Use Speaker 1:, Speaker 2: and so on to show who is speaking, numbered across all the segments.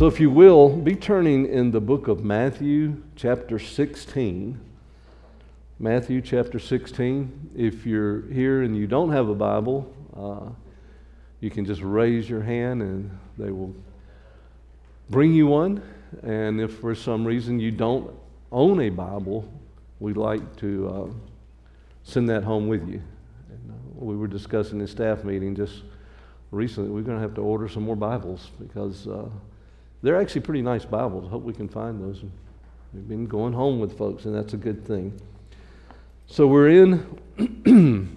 Speaker 1: So if you will, be turning in the book of Matthew chapter 16. Matthew chapter 16. If you're here and you don't have a Bible, you can just raise your hand and they will bring you one. And if for some reason you don't own a Bible, we'd like to send that home with you. And, we were discussing in staff meeting just recently, we're going to have to order some more Bibles because they're actually pretty nice Bibles. I hope we can find those. We've been going home with folks, and that's a good thing. So we're in,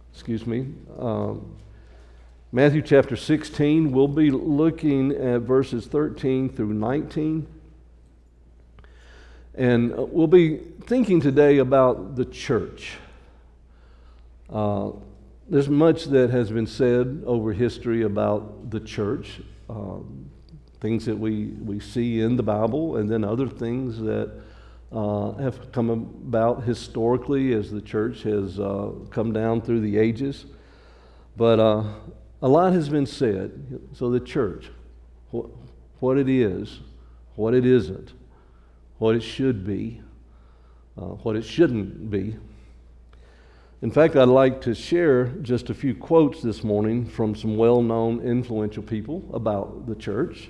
Speaker 1: Matthew chapter 16. We'll be looking at verses 13 through 19. And we'll be thinking today about the church. There's much that has been said over history about the church. Things that we see in the Bible, and then other things that have come about historically as the church has come down through the ages. But a lot has been said. So the church, what it is, what it isn't, what it should be, what it shouldn't be. In fact, I'd like to share just a few quotes this morning from some well-known, influential people about the church.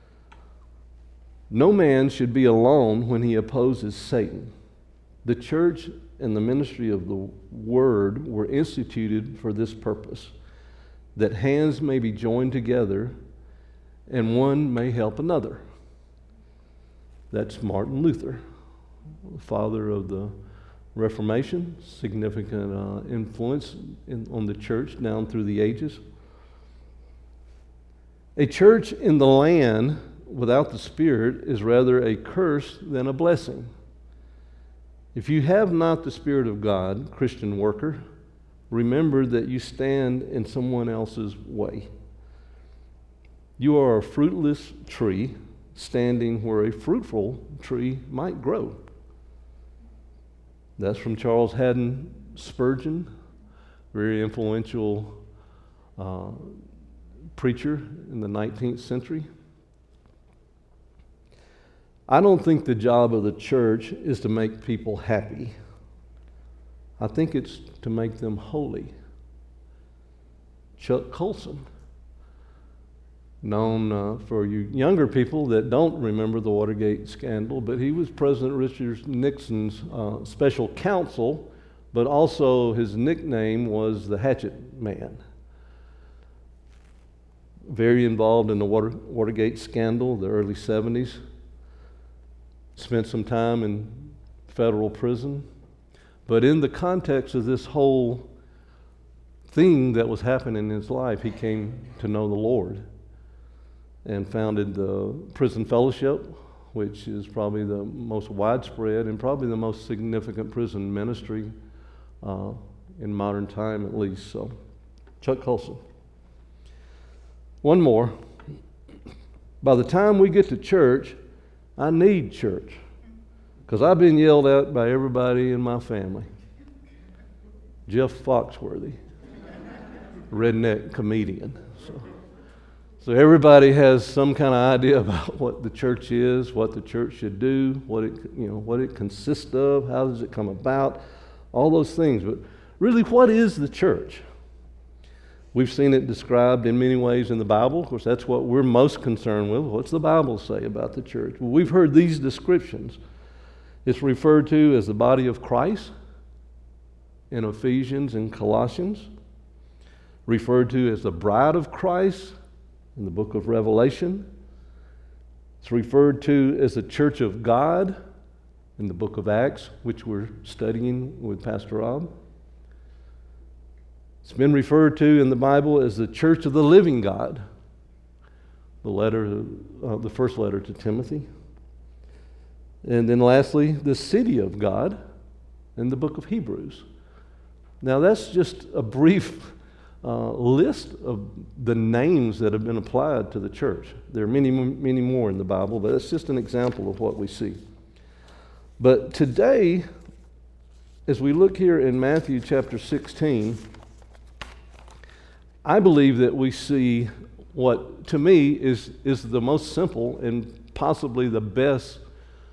Speaker 1: No man should be alone when he opposes Satan. The church and the ministry of the word were instituted for this purpose, that hands may be joined together and one may help another. That's Martin Luther, the father of the Reformation, significant influence on the church down through the ages. A church in the land without the Spirit is rather a curse than a blessing. If you have not the Spirit of God, Christian worker, remember that you stand in someone else's way. You are a fruitless tree standing where a fruitful tree might grow. That's from Charles Haddon Spurgeon, very influential preacher in the 19th century. I don't think the job of the church is to make people happy. I think it's to make them holy. Chuck Colson, known for you younger people that don't remember the Watergate scandal, but he was President Richard Nixon's special counsel, but also his nickname was the Hatchet Man. Very involved in the Watergate scandal, the early 70s. Spent some time in federal prison. But in the context of this whole thing that was happening in his life, he came to know the Lord and founded the Prison Fellowship, which is probably the most widespread and probably the most significant prison ministry in modern time, at least. So, Chuck Colson. One more. By the time we get to church, I need church, because I've been yelled at by everybody in my family. Jeff Foxworthy, redneck comedian. So everybody has some kind of idea about what the church is, what the church should do, what it consists of, how does it come about, all those things. But really, what is the church? We've seen it described in many ways in the Bible. Of course, that's what we're most concerned with. What's the Bible say about the church? Well, we've heard these descriptions. It's referred to as the body of Christ in Ephesians and Colossians, referred to as the bride of Christ in the book of Revelation. It's referred to as the church of God in the book of Acts, which we're studying with Pastor Rob. It's been referred to in the Bible as the church of the living God, the first letter to Timothy. And then lastly, the city of God in the book of Hebrews. Now that's just a brief list of the names that have been applied to the church. There are many, many more in the Bible, but it's just an example of what we see. But today, as we look here in Matthew chapter 16, I believe that we see what to me is the most simple and possibly the best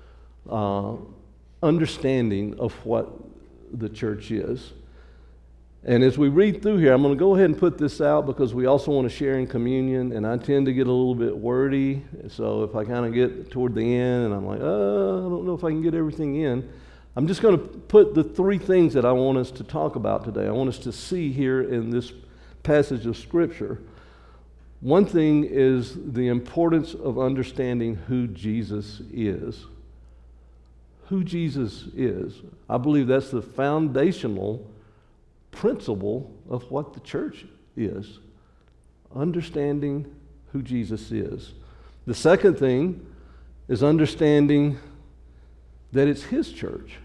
Speaker 1: understanding of what the church is. And as we read through here, I'm going to go ahead and put this out because we also want to share in communion, and I tend to get a little bit wordy. So if I kind of get toward the end and I'm like, I don't know if I can get everything in, I'm just going to put the three things that I want us to talk about today. I want us to see here in this passage of Scripture. One thing is the importance of understanding who Jesus is. Who Jesus is. I believe that's the foundational principle of what the church is. Understanding who Jesus is. The second thing is understanding that it's His church.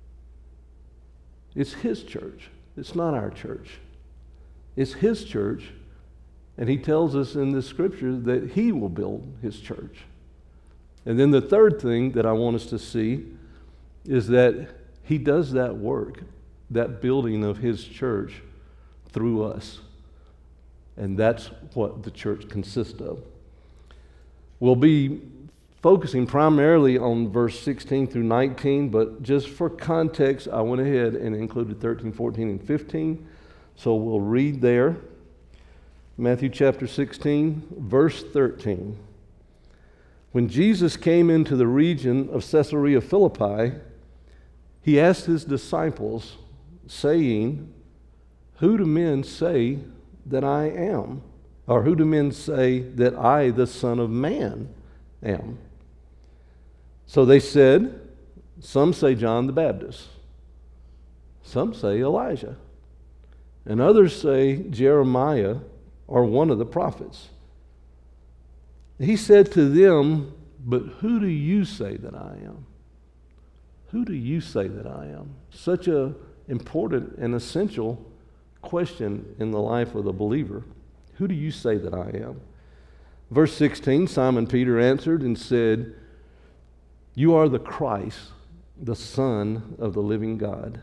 Speaker 1: It's His church. It's not our church. It's His church, and He tells us in this scripture that He will build His church. And then the third thing that I want us to see is that He does that work, that building of His church through us. And that's what the church consists of. We'll be focusing primarily on verse 16 through 19, but just for context, I went ahead and included 13, 14, and 15. So we'll read there. Matthew chapter 16, verse 13. When Jesus came into the region of Caesarea Philippi, He asked His disciples, saying, "Who do men say that I am? Or who do men say that I, the Son of Man, am?" So they said, "Some say John the Baptist, some say Elijah, and others say Jeremiah or one of the prophets." He said to them, "But who do you say that I am?" Who do you say that I am? Such an important and essential question in the life of the believer. Who do you say that I am? Verse 16, Simon Peter answered and said, "You are the Christ, the Son of the living God."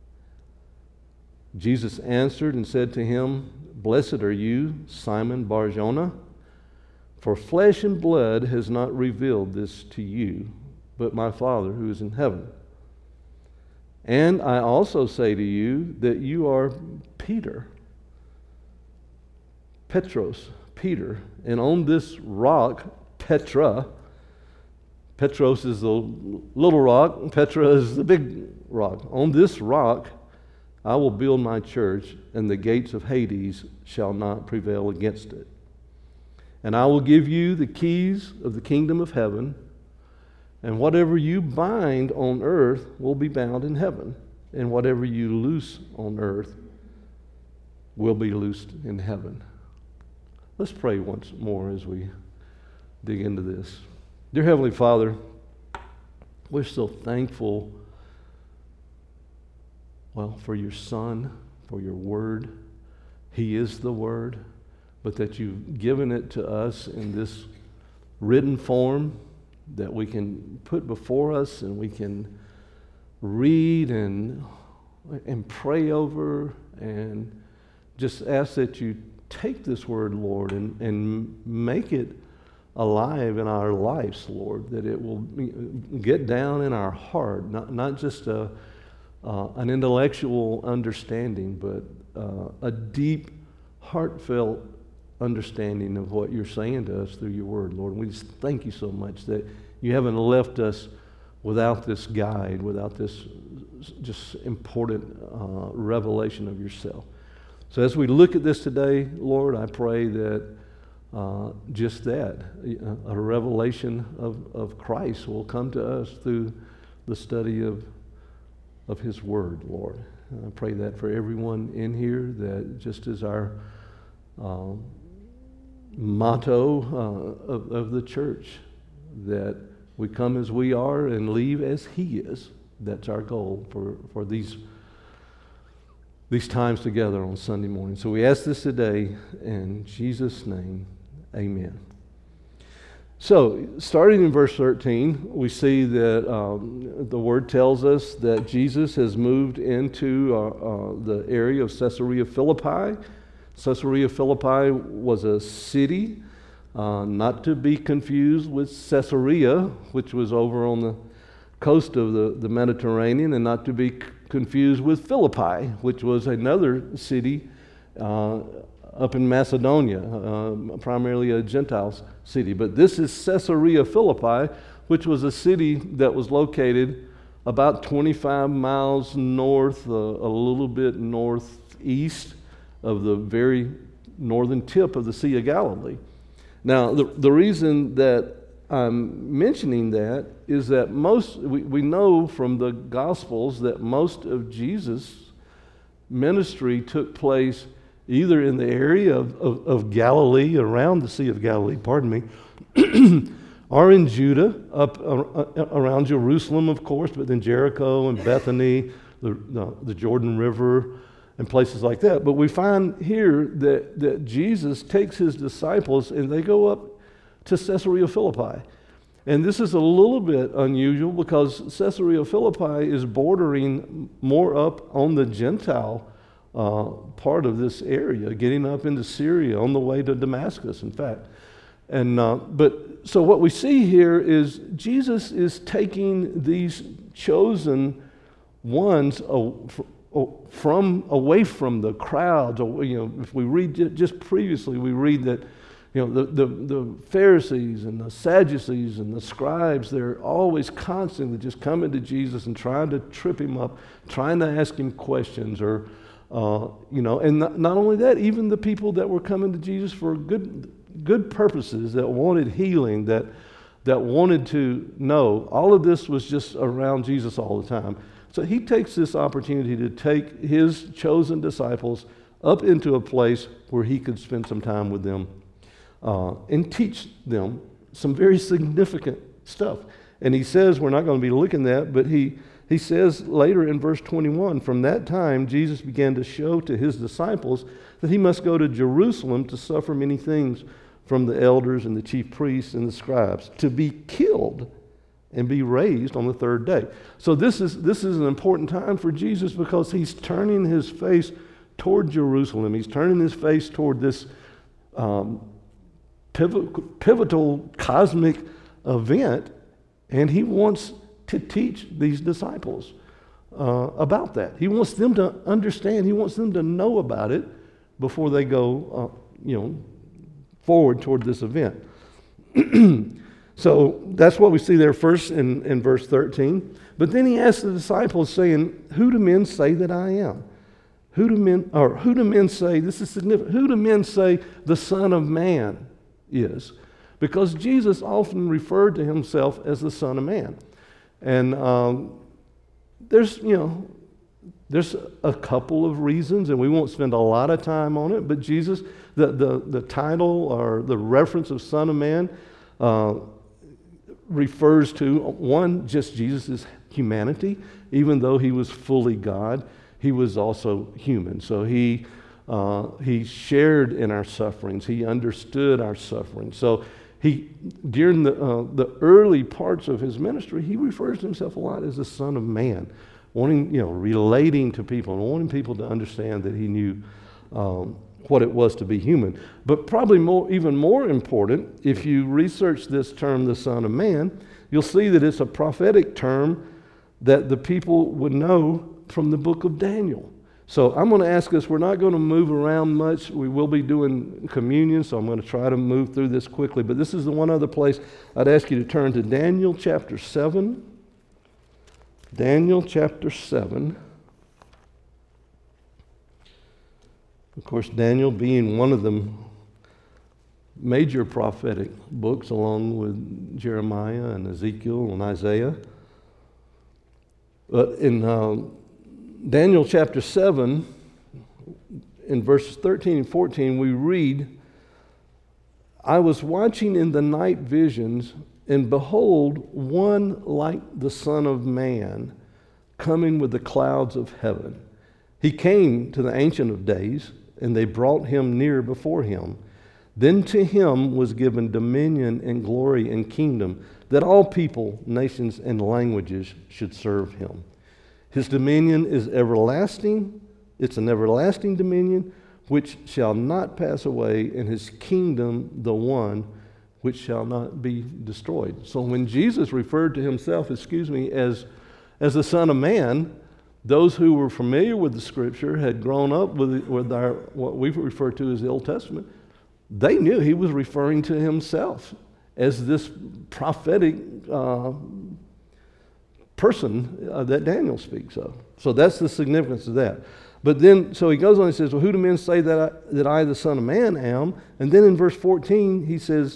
Speaker 1: Jesus answered and said to him, "Blessed are you, Simon Bar-Jonah, for flesh and blood has not revealed this to you, but my Father who is in heaven. And I also say to you that you are Peter, Petros, Peter, and on this rock, Petra." Petros is the little rock, Petra is the big rock. "On this rock I will build my church, and the gates of Hades shall not prevail against it. And I will give you the keys of the kingdom of heaven, and whatever you bind on earth will be bound in heaven, and whatever you loose on earth will be loosed in heaven." Let's pray once more as we dig into this. Dear Heavenly Father, we're so thankful, for your Son, for your Word. He is the Word, but that you've given it to us in this written form that we can put before us and we can read and pray over, and just ask that you take this word, Lord, and make it alive in our lives, Lord, that it will get down in our heart, not just an intellectual understanding, but a deep, heartfelt understanding of what you're saying to us through your word, Lord. And we just thank you so much that you haven't left us without this guide, without this just important revelation of yourself. So as we look at this today, Lord, I pray that just that, a revelation of Christ will come to us through the study of his word, Lord. And I pray that for everyone in here, that just as our motto of the church, that we come as we are and leave as he is. That's our goal for these times together on Sunday morning. So we ask this today in Jesus' name, amen. So, starting in verse 13, we see that the word tells us that Jesus has moved into the area of Caesarea Philippi. Caesarea Philippi was a city not to be confused with Caesarea, which was over on the coast of the Mediterranean, and not to be confused with Philippi, which was another city up in Macedonia, primarily a Gentile city. But this is Caesarea Philippi, which was a city that was located about 25 miles north, a little bit northeast of the very northern tip of the Sea of Galilee. Now, the reason that I'm mentioning that is that we know from the Gospels that most of Jesus' ministry took place either in the area of Galilee, around the Sea of Galilee, or in Judah, up around Jerusalem, of course, but then Jericho and Bethany, the Jordan River, and places like that. But we find here that Jesus takes his disciples and they go up to Caesarea Philippi. And this is a little bit unusual because Caesarea Philippi is bordering more up on the Gentile part of this area, getting up into Syria, on the way to Damascus, in fact. And so what we see here is Jesus is taking these chosen ones away from the crowds. If we read just previously, we read that the Pharisees and the Sadducees and the scribes, they're always constantly just coming to Jesus and trying to trip him up, trying to ask him questions, or and not only that, even the people that were coming to Jesus for good purposes, that wanted healing, that wanted to know, all of this was just around Jesus all the time. So he takes this opportunity to take his chosen disciples up into a place where he could spend some time with them and teach them some very significant stuff. And he says, we're not going to be looking at that, but he says later in verse 21, from that time Jesus began to show to his disciples that he must go to Jerusalem to suffer many things from the elders and the chief priests and the scribes, to be killed and be raised on the third day. So this is an important time for Jesus because he's turning his face toward Jerusalem. He's turning his face toward this pivotal cosmic event, and he wants to teach these disciples about that. He wants them to understand. He wants them to know about it before they go, forward toward this event. So that's what we see there first in verse 13. But then he asks the disciples, saying, "Who do men say that I am? Who do men say?" This is significant. Who do men say the Son of Man is? Because Jesus often referred to himself as the Son of Man. And there's a couple of reasons, and we won't spend a lot of time on it, but Jesus, the title or the reference of Son of Man refers to, one, just Jesus' humanity. Even though he was fully God, he was also human. So he shared in our sufferings. He understood our suffering. So during the early parts of his ministry, he refers to himself a lot as the Son of Man, relating to people and wanting people to understand that he knew what it was to be human. But probably even more important, if you research this term, the Son of Man, you'll see that it's a prophetic term that the people would know from the book of Daniel. So I'm going to ask us, we're not going to move around much. We will be doing communion, so I'm going to try to move through this quickly. But this is the one other place I'd ask you to turn to Daniel chapter 7. Daniel chapter 7. Of course, Daniel being one of the major prophetic books, along with Jeremiah and Ezekiel and Isaiah. But in Daniel chapter 7, in verses 13 and 14, we read, "I was watching in the night visions, and behold, one like the Son of Man coming with the clouds of heaven. He came to the Ancient of Days, and they brought him near before him. Then to him was given dominion and glory and kingdom, that all people, nations, and languages should serve him. His dominion is everlasting. It's an everlasting dominion which shall not pass away, and his kingdom the one which shall not be destroyed. So when Jesus referred to himself, as the Son of Man, those who were familiar with the Scripture, had grown up with our what we refer to as the Old Testament, they knew he was referring to himself as this prophetic person that Daniel speaks of. So that's the significance of that. But then, so he goes on and says, well, who do men say that I, the Son of Man, am? And then in verse 14, he says,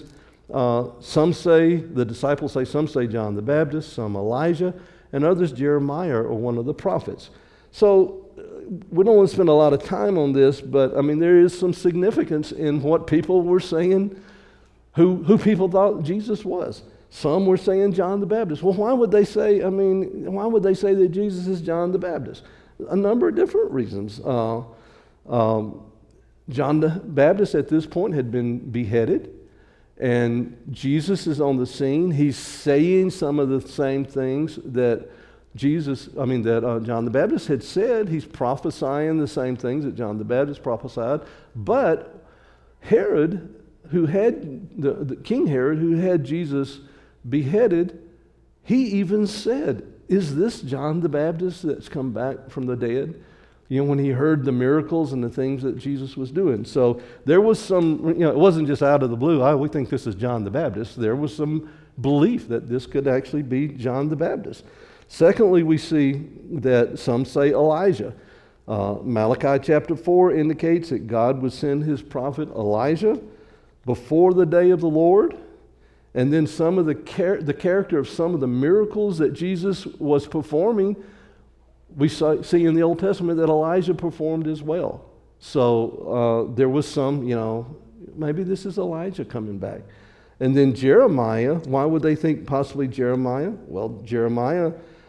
Speaker 1: the disciples say, some say John the Baptist, some Elijah, and others Jeremiah or one of the prophets. So we don't want to spend a lot of time on this, but I mean, there is some significance in what people were saying, who people thought Jesus was. Some were saying John the Baptist. Well, why would they say that Jesus is John the Baptist? A number of different reasons. John the Baptist at this point had been beheaded, and Jesus is on the scene. He's saying some of the same things that John the Baptist had said. He's prophesying the same things that John the Baptist prophesied. But Herod, King Herod, who had Jesus beheaded, he even said, is this John the Baptist that's come back from the dead? You know, when he heard the miracles and the things that Jesus was doing. So there was some, it wasn't just out of the blue, we think this is John the Baptist. There was some belief that this could actually be John the Baptist. Secondly, we see that some say Elijah. Malachi chapter 4 indicates that God would send his prophet Elijah before the day of the Lord. And then some of the character of some of the miracles that Jesus was performing, we see in the Old Testament that Elijah performed as well. So there was some, maybe this is Elijah coming back. And then Jeremiah, why would they think possibly Jeremiah? Well, Jeremiah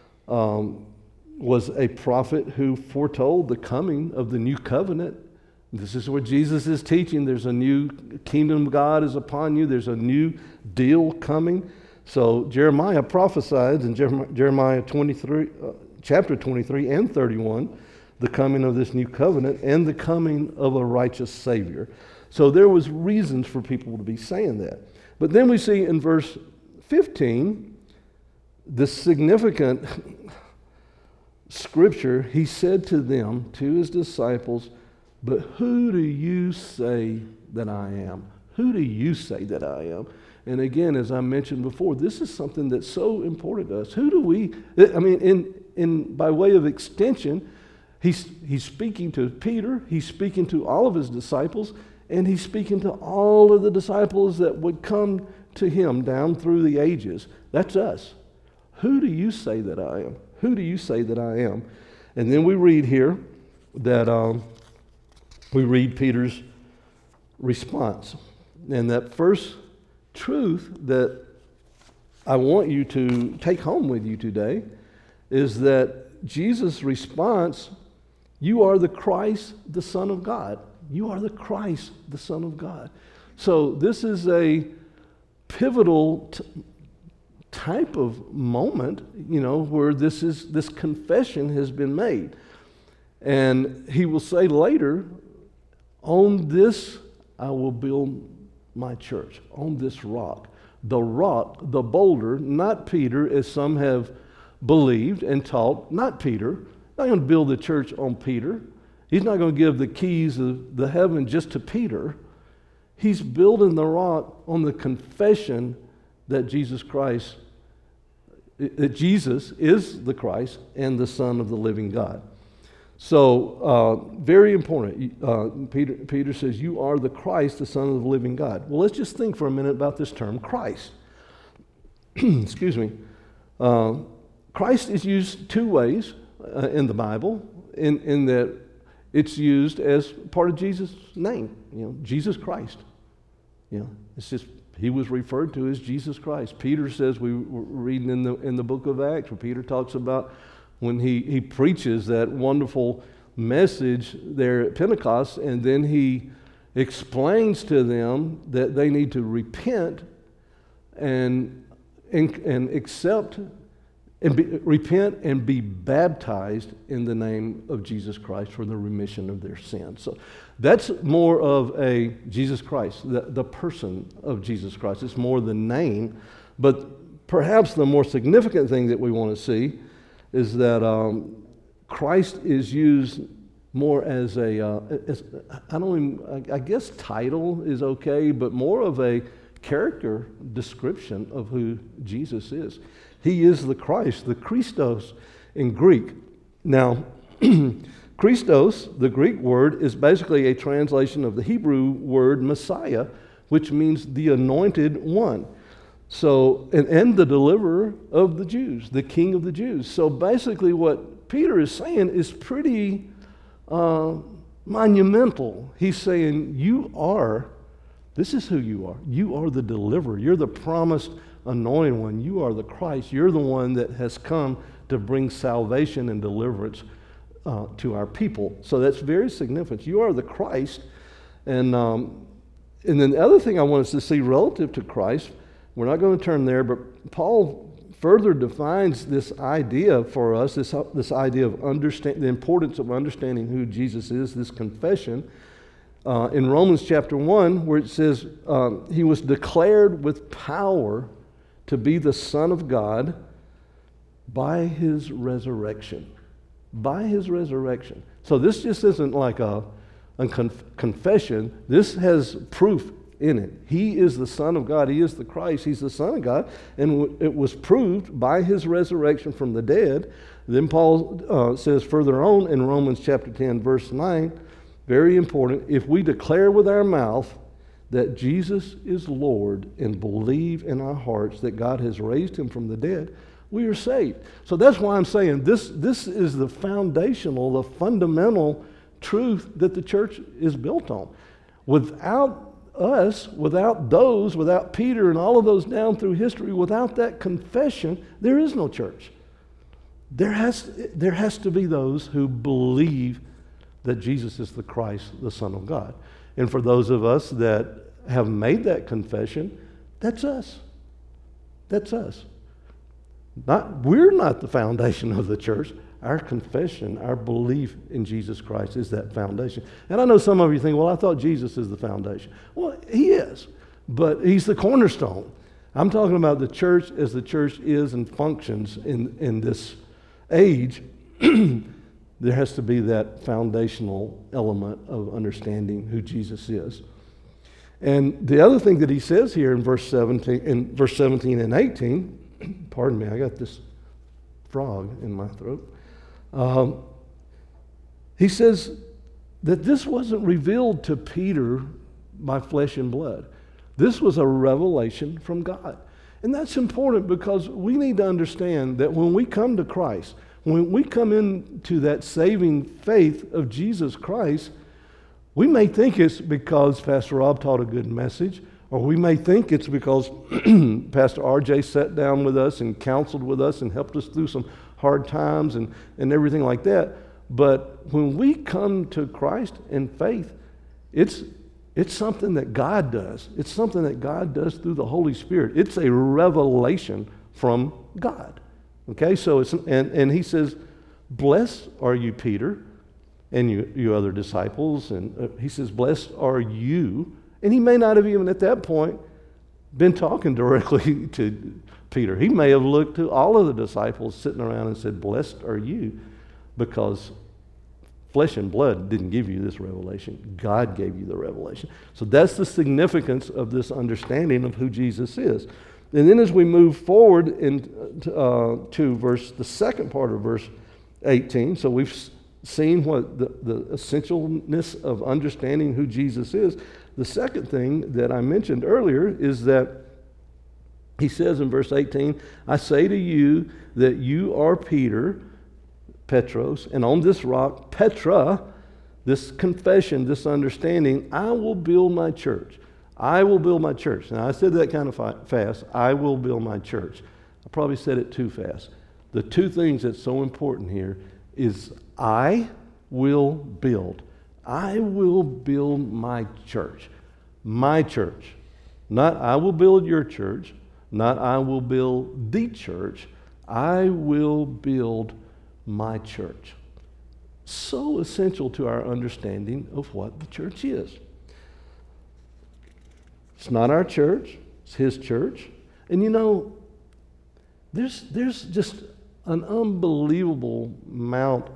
Speaker 1: was a prophet who foretold the coming of the new covenant. This is what Jesus is teaching. There's a new kingdom of God is upon you. There's a new deal coming. So Jeremiah prophesied in Jeremiah 23, chapter 23 and 31, the coming of this new covenant and the coming of a righteous Savior. So there was reasons for people to be saying that. But then we see in verse 15, the significant scripture, he said to them, to his disciples, but who do you say that I am? Who do you say that I am? And again, as I mentioned before, this is something that's so important to us. Who do we, by way of extension, he's speaking to Peter, he's speaking to all of his disciples, and he's speaking to all of the disciples that would come to him down through the ages. That's us. Who do you say that I am? Who do you say that I am? And then we read here that we read Peter's response. And that first truth that I want you to take home with you today is that Jesus' response, you are the Christ, the Son of God. You are the Christ, the Son of God. So this is a pivotal type of moment, where this confession has been made. And he will say later, on this I will build my church, on this rock. The rock, the boulder, not Peter, as some have believed and taught, not Peter. Not going to build the church on Peter. He's not going to give the keys of the heaven just to Peter. He's building the rock on the confession that Jesus is the Christ and the Son of the living God. So, very important. Peter says, you are the Christ, the Son of the living God. Well, let's just think for a minute about this term, Christ. Excuse me. Christ is used two ways in the Bible, in that it's used as part of Jesus' name, Jesus Christ. It's just, he was referred to as Jesus Christ. Peter says, we were reading in the book of Acts, where Peter talks about when he preaches that wonderful message there at Pentecost, and then he explains to them that they need to repent and accept repent and be baptized in the name of Jesus Christ for the remission of their sins. So that's more of a Jesus Christ, the person of Jesus Christ. It's more the name, but perhaps the more significant thing that we want to see is that Christ is used more as I guess title is okay, but more of a character description of who Jesus is. He is the Christ, the Christos in Greek. Now, Christos, the Greek word, is basically a translation of the Hebrew word Messiah, which means the anointed one. So, and the deliverer of the Jews, the king of the Jews. So basically what Peter is saying is pretty monumental. He's saying, this is who you are. You are the deliverer. You're the promised anointed one. You are the Christ. You're the one that has come to bring salvation and deliverance to our people. So that's very significant. You are the Christ. And then the other thing I want us to see relative to Christ, we're not going to turn there, but Paul further defines this idea for us, this idea of the importance of understanding who Jesus is, this confession, in Romans chapter 1, where it says, he was declared with power to be the Son of God by his resurrection. By his resurrection. So this just isn't like a confession. This has proof in it. He is the Son of God. He is the Christ. He's the Son of God. And it was proved by his resurrection from the dead. Then Paul says further on in Romans chapter 10, verse 9, very important, if we declare with our mouth that Jesus is Lord and believe in our hearts that God has raised him from the dead, we are saved. So that's why I'm saying this is the foundational, the fundamental truth that the church is built on. Without us, without Peter and all of those down through history, without that confession, there is no church. There has to be those who believe that Jesus is the Christ, the Son of God. And for those of us that have made that confession, that's us. That's us. We're not the foundation of the church. Our confession, our belief in Jesus Christ is that foundation. And I know some of you think, well, I thought Jesus is the foundation. Well, he is, but he's the cornerstone. I'm talking about the church as the church is and functions in this age. There has to be that foundational element of understanding who Jesus is. And the other thing that he says here in verse 17 and 18, pardon me, I got this frog in my throat. He says that this wasn't revealed to Peter by flesh and blood. This was a revelation from God. And that's important because we need to understand that when we come to Christ, when we come into that saving faith of Jesus Christ, we may think it's because Pastor Rob taught a good message, or we may think it's because Pastor RJ sat down with us and counseled with us and helped us through some hard times and everything like that. But when we come to Christ in faith, it's something that God does. It's something that God does through the Holy Spirit. It's a revelation from God. Okay, so and he says, blessed are you, Peter, and you other disciples. And he says, blessed are you. And he may not have even at that point been talking directly to Peter. He may have looked to all of the disciples sitting around and said, blessed are you, because flesh and blood didn't give you this revelation. God gave you the revelation. So that's the significance of this understanding of who Jesus is. And then as we move forward to the second part of verse 18, so we've seen what the essentialness of understanding who Jesus is. The second thing that I mentioned earlier is that he says in verse 18, I say to you that you are Peter, Petros, and on this rock, Petra, this confession, this understanding, I will build my church. I will build my church. Now, I said that kind of fast. I will build my church. I probably said it too fast. The two things that's so important here is I will build. I will build my church. My church. Not I will build your church. Not I will build the church. I will build my church. So essential to our understanding of what the church is. It's not our church, it's his church. And you know, there's just an unbelievable amount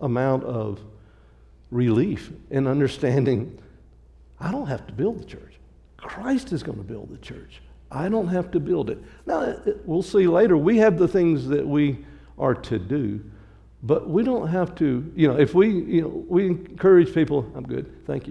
Speaker 1: of relief in understanding I don't have to build the church. Christ is going to build the church. I don't have to build it. Now, we'll see later, we have the things that we are to do, but we don't have to, if we encourage people, I'm good, thank you.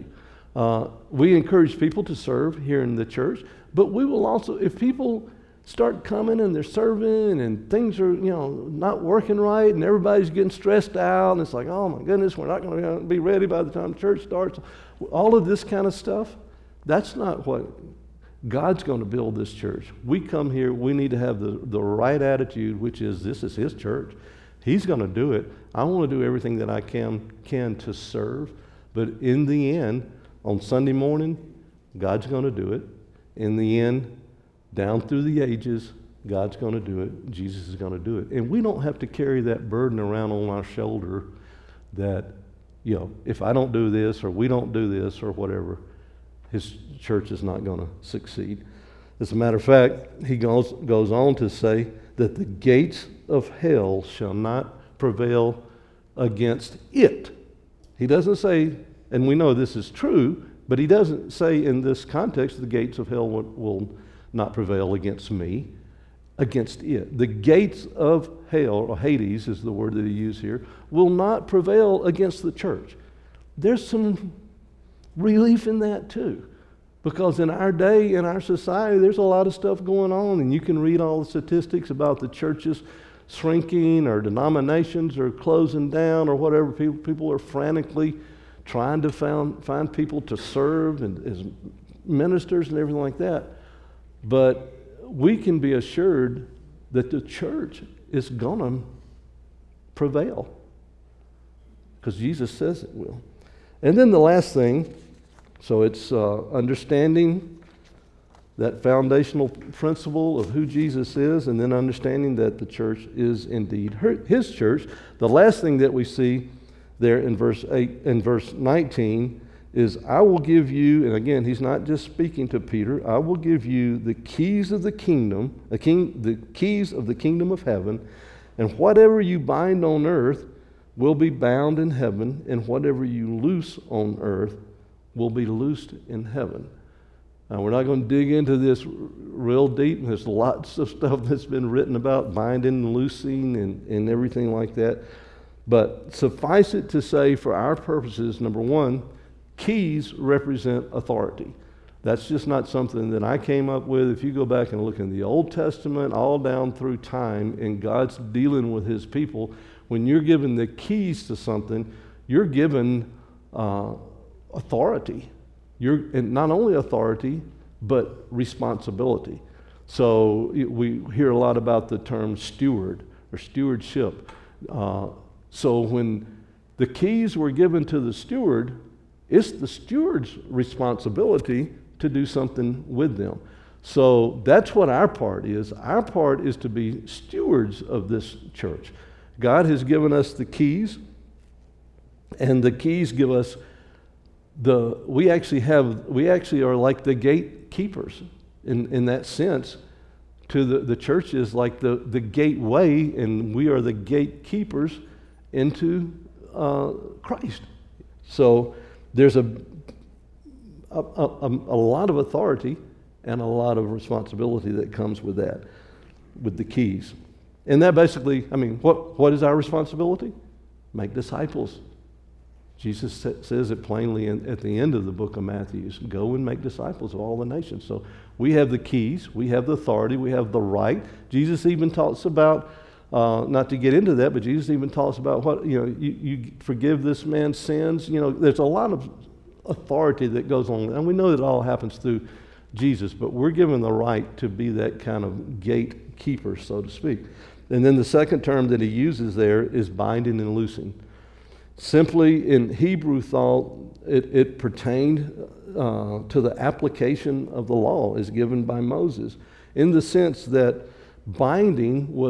Speaker 1: We encourage people to serve here in the church, but we will also, if people start coming and they're serving and things are, not working right and everybody's getting stressed out and it's like, oh my goodness, we're not going to be ready by the time church starts. All of this kind of stuff, that's not what God's going to build this church. We come here, we need to have the right attitude, which is this is his church. He's going to do it. I want to do everything that I can to serve. But in the end, on Sunday morning, God's going to do it. In the end, down through the ages, God's going to do it. Jesus is going to do it. And we don't have to carry that burden around on our shoulder that, if I don't do this or we don't do this or whatever, his church is not going to succeed. As a matter of fact, he goes on to say that the gates of hell shall not prevail against it. He doesn't say, and we know this is true, but he doesn't say in this context the gates of hell will not prevail against me, against it. The gates of hell, or Hades is the word that he used here, will not prevail against the church. There's some relief in that too. Because in our day, in our society, there's a lot of stuff going on, and you can read all the statistics about the churches shrinking or denominations are closing down or whatever. People are frantically trying to find people to serve and as ministers and everything like that. But we can be assured that the church is going to prevail because Jesus says it will. And then the last thing, so it's understanding that foundational principle of who Jesus is, and then understanding that the church is indeed his church. The last thing that we see there in verse 8 and verse 19 is, I will give you, and again, he's not just speaking to Peter, I will give you the keys of the kingdom, the keys of the kingdom of heaven, and whatever you bind on earth will be bound in heaven, and whatever you loose on earth will be loosed in heaven. Now, we're not going to dig into this real deep. There's lots of stuff that's been written about binding and loosing and everything like that. But suffice it to say, for our purposes, number one, keys represent authority. That's just not something that I came up with. If you go back and look in the Old Testament, all down through time, and God's dealing with his people, when you're given the keys to something, you're given authority. And not only authority, but responsibility. So we hear a lot about the term steward or stewardship. So when the keys were given to the steward, it's the steward's responsibility to do something with them. So that's what our part is. Our part is to be stewards of this church. God has given us the keys, and the keys give us we actually are like the gatekeepers in that sense. To the church is like the gateway, and we are the gatekeepers into Christ. So there's a lot of authority and a lot of responsibility that comes with that, with the keys. And that basically, what is our responsibility? Make disciples. Jesus says it plainly at the end of the book of Matthew. Go and make disciples of all the nations. So we have the keys, we have the authority, we have the right. Jesus even talks about, not to get into that, but Jesus even talks about what, you forgive this man's sins. There's a lot of authority that goes on. And we know that all happens through Jesus, but we're given the right to be that kind of gatekeeper, so to speak. And then the second term that he uses there is binding and loosing. Simply, in Hebrew thought, it pertained to the application of the law as given by Moses, in the sense that binding was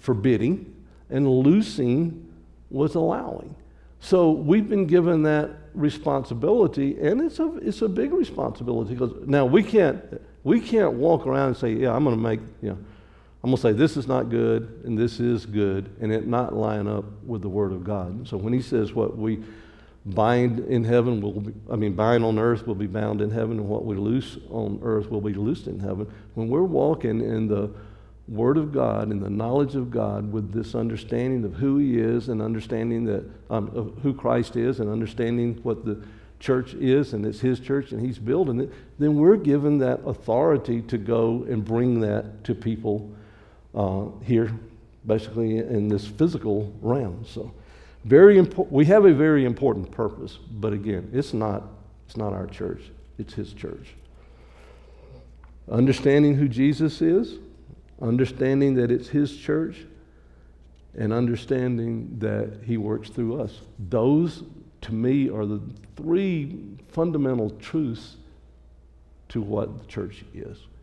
Speaker 1: forbidding, and loosing was allowing. So we've been given that responsibility, and it's a big responsibility, because now we can't walk around and say, yeah, I'm going to say this is not good and this is good, and it not line up with the Word of God. So when he says what we bind in heaven bind on earth will be bound in heaven, and what we loose on earth will be loosed in heaven. When we're walking in the Word of God and the knowledge of God with this understanding of who He is, and understanding that of who Christ is, and understanding what the church is, and it's His church and He's building it, then we're given that authority to go and bring that to people here, basically in this physical realm. So very important. We have a very important purpose, but again, it's not our church, it's His church. Understanding who Jesus is, understanding that it's His church, and understanding that He works through us. Those, to me, are the three fundamental truths to what the church is.